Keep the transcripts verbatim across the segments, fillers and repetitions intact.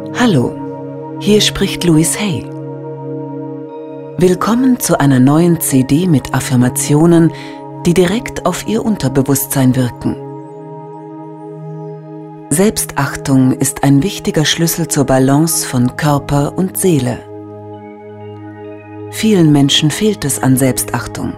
Hallo, hier spricht Louise Hay. Willkommen zu einer neuen C D mit Affirmationen, die direkt auf Ihr Unterbewusstsein wirken. Selbstachtung ist ein wichtiger Schlüssel zur Balance von Körper und Seele. Vielen Menschen fehlt es an Selbstachtung.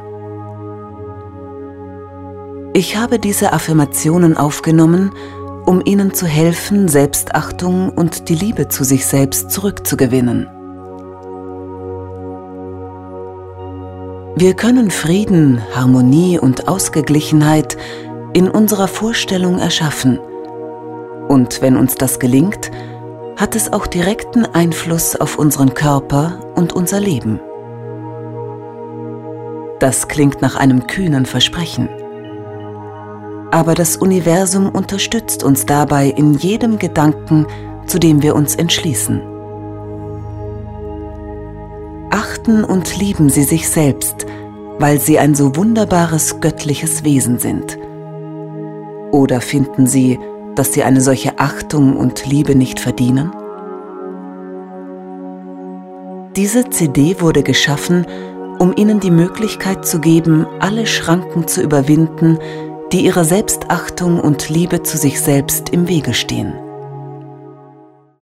Ich habe diese Affirmationen aufgenommen, um Ihnen zu helfen, Selbstachtung und die Liebe zu sich selbst zurückzugewinnen. Wir können Frieden, Harmonie und Ausgeglichenheit in unserer Vorstellung erschaffen. Und wenn uns das gelingt, hat es auch direkten Einfluss auf unseren Körper und unser Leben. Das klingt nach einem kühnen Versprechen. Aber das Universum unterstützt uns dabei in jedem Gedanken, zu dem wir uns entschließen. Achten und lieben Sie sich selbst, weil Sie ein so wunderbares göttliches Wesen sind. Oder finden Sie, dass Sie eine solche Achtung und Liebe nicht verdienen? Diese C D wurde geschaffen, um Ihnen die Möglichkeit zu geben, alle Schranken zu überwinden, die Ihrer Selbstachtung und Liebe zu sich selbst im Wege stehen.